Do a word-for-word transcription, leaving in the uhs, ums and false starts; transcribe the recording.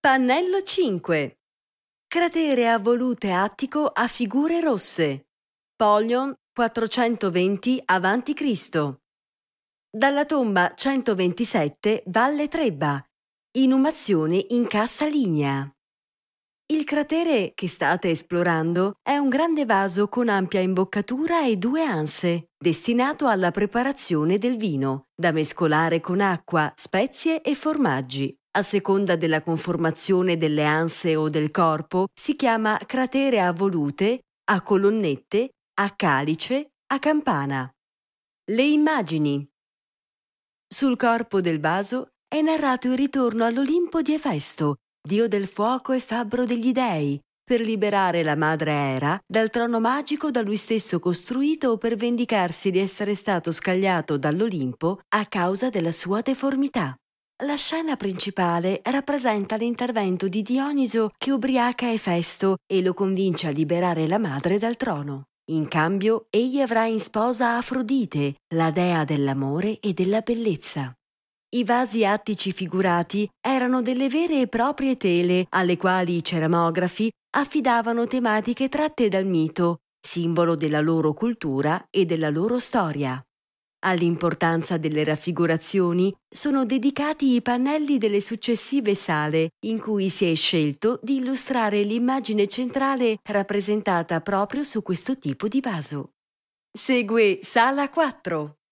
Pannello cinque. Cratere a volute attico a figure rosse. Polion quattrocentoventi avanti Cristo. Dalla tomba centoventisette Valle Trebba. Inumazione in cassa lignea. Il cratere che state esplorando è un grande vaso con ampia imboccatura e due anse, destinato alla preparazione del vino, da mescolare con acqua, spezie e formaggi. A seconda della conformazione delle anse o del corpo, si chiama cratere a volute, a colonnette, a calice, a campana. Le immagini. Sul corpo del vaso è narrato il ritorno all'Olimpo di Efesto, dio del fuoco e fabbro degli dei, per liberare la madre Era dal trono magico da lui stesso costruito per vendicarsi di essere stato scagliato dall'Olimpo a causa della sua deformità. La scena principale rappresenta l'intervento di Dioniso che ubriaca Efesto e lo convince a liberare la madre dal trono. In cambio, egli avrà in sposa Afrodite, la dea dell'amore e della bellezza. I vasi attici figurati erano delle vere e proprie tele alle quali i cerimografi affidavano tematiche tratte dal mito, simbolo della loro cultura e della loro storia. All'importanza delle raffigurazioni sono dedicati i pannelli delle successive sale, in cui si è scelto di illustrare l'immagine centrale rappresentata proprio su questo tipo di vaso. Segue Sala quattro.